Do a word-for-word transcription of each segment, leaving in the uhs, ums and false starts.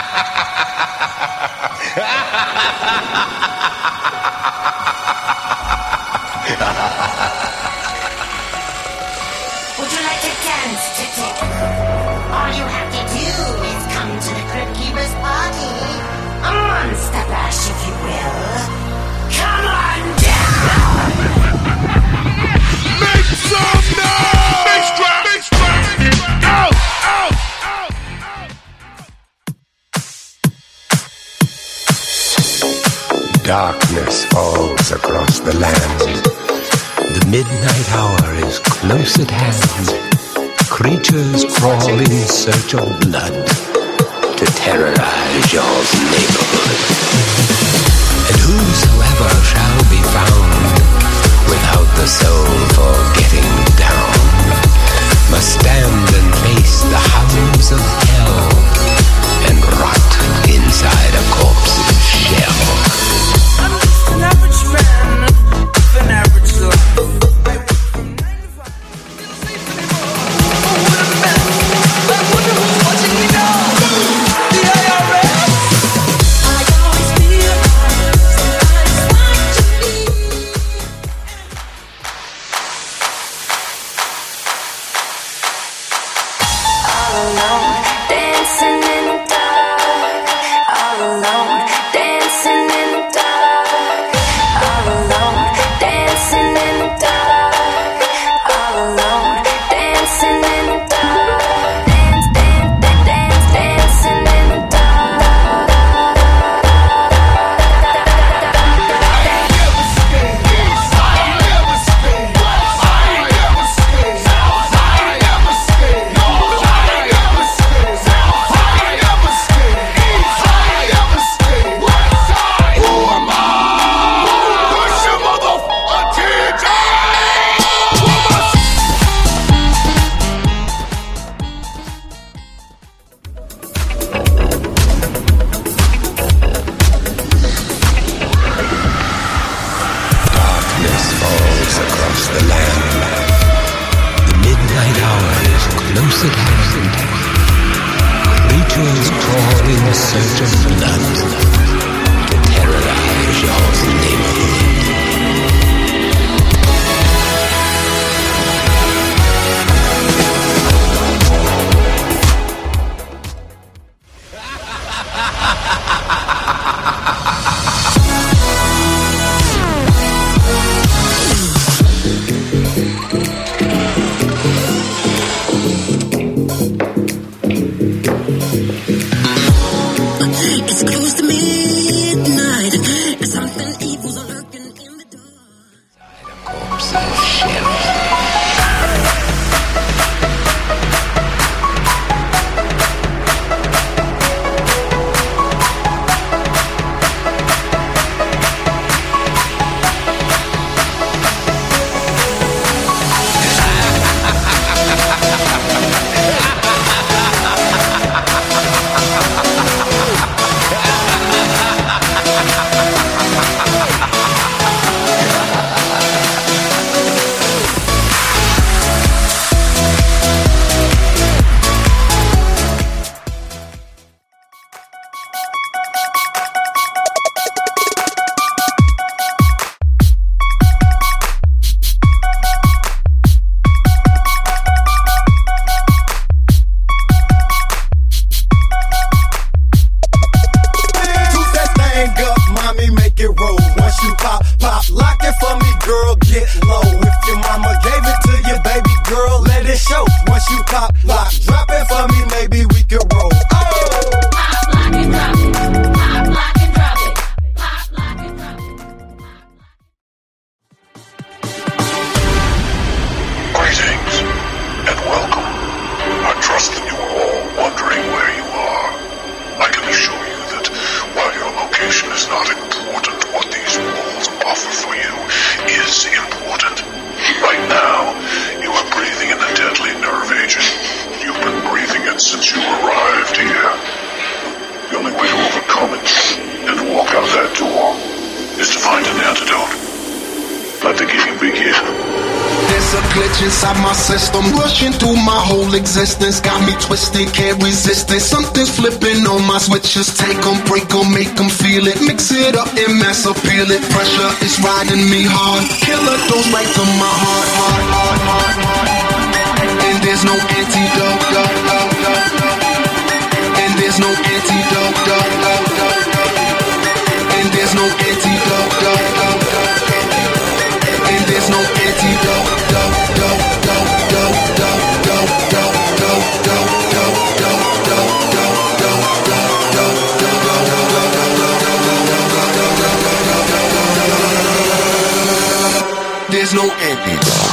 Would you like to dance, Tick-Tick? All you have to do is come to the Crypt Keeper's party. A monster bash, if you will. Come on down! Make some noise! Bass drop! Bass drop! Out! Out! Out! Out! Darkness falls across the land. The midnight hour is close at hand. Creatures crawl in search of blood to terrorize your neighborhood. And whosoever shall be found without the soul for getting down must stand and face the hounds of hell and rot inside a corpse's shell. I'm just an average man with an average life. Is to find an antidote. Let the game begin. This There's a glitch inside my system, rushing through my whole existence. Got me twisted, can't resist it. Something's flipping on my switches. Take 'em, break 'em, make 'em feel it. Mix it up and mass appeal it. Pressure is riding me hard. Killer goes right to my heart, heart, heart, heart, heart. And there's no antidote, do, do, do, do. And there's no antidote, do, do, do, do. And there's no antidote, do, do, do. And there's no antidote, do, do, do, do, do, do, do, do, do, do, do, do, do, do, do. There's no antidote.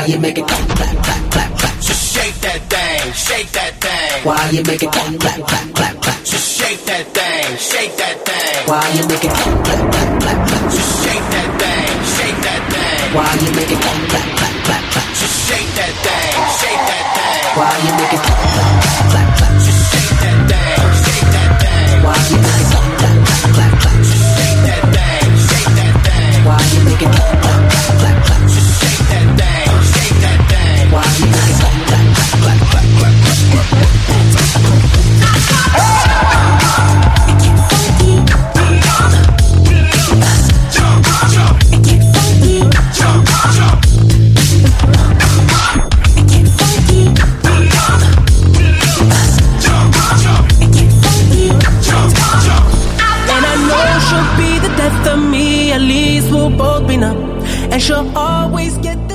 you make it clap, clap, clap, clap, clap? Just shake that thing, shake that thing. Why you make it clap, clap, clap, clap, clap? Just shake that thing, shake that thing. Why you make it clap, clap, clap, clap, clap? Just shake that thing, shake that thing. Why you make it clap, clap, clap, clap, clap? Just shake that thing, shake that thing. Why you make it clap, clap, clap, clap, clap? Just shake that thing, shake that thing. Why you make it clap, clap, clap, clap, clap? Just shake that thing, shake that thing. Why you make it clap, clap, clap, clap, clap? Just shake that thing, shake that thing. Why you make it clap, clap, clap, clap, clap? At least we'll both be numb, and she'll always get